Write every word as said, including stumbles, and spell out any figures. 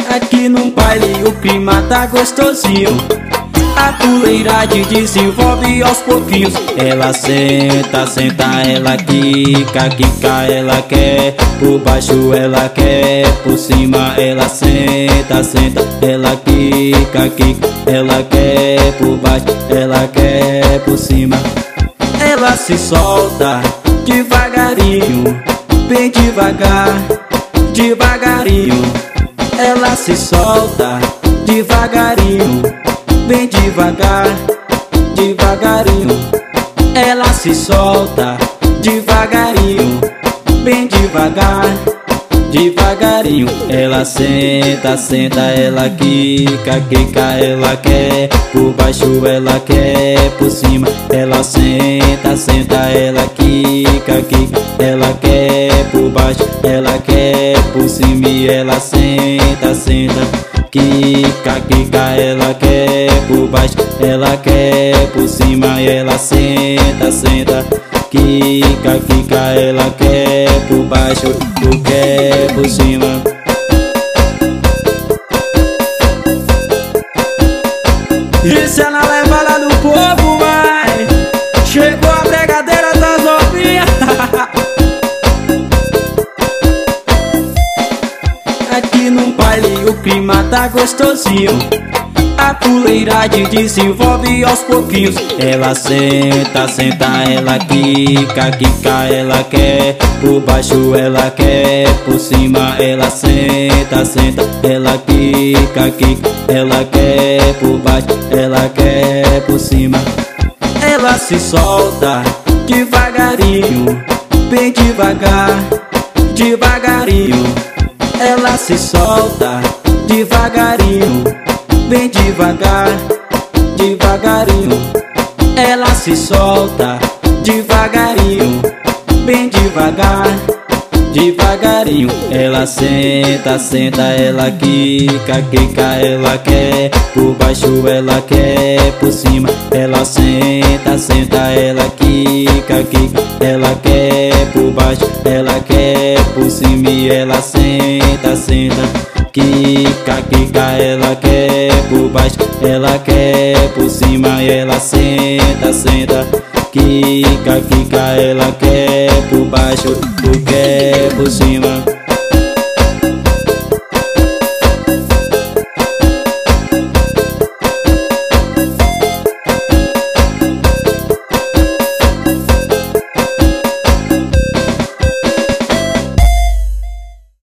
Aqui no baile o clima tá gostosinho, a fuleiragem desenvolve aos pouquinhos. Ela senta, senta, ela quica, quica, ela quer. Por baixo ela quer, por cima ela senta, senta, ela quica, quica, ela quer. Por baixo ela quer, por cima ela se solta devagarinho, bem devagar, devagarinho. Ela se solta devagarinho, bem devagar, devagarinho. Ela se solta devagarinho, bem devagar, devagarinho. Ela senta, senta, ela quica, quica, ela quer. Por baixo ela quer, por cima ela senta, senta, ela quica, quica, ela quer. Por baixo ela quer, por cima e ela senta, senta, quica, quica, ela quer. Por baixo ela quer, por cima e ela senta, senta, quica, quica, ela quer. Por baixo tu quer, por cima. Isso é na levada do povo, vai. Chegou a bregadeira das novinhas. Aqui no baile o clima tá gostosinho, a fuleiragem desenvolve aos pouquinhos. Ela senta, senta, ela quica, quica, ela quer. Por baixo ela quer, por cima ela senta, senta, ela quica, quica, ela quer. Por baixo ela quer, por cima ela se solta devagarinho, bem devagar, devagarinho. Ela se solta devagarinho, bem devagar, devagarinho. Ela se solta devagarinho, bem devagar, devagarinho. Ela senta, senta, ela quica, quica, ela quer. Por baixo ela quer, por cima ela senta, senta, ela quica, quica, ela quer. Por baixo ela quer, por cima e ela senta, senta, quica, quica, ela quer. Por baixo ela quer, por cima e ela senta, senta, quica, quica, ela quer. Por baixo tu quer, por cima.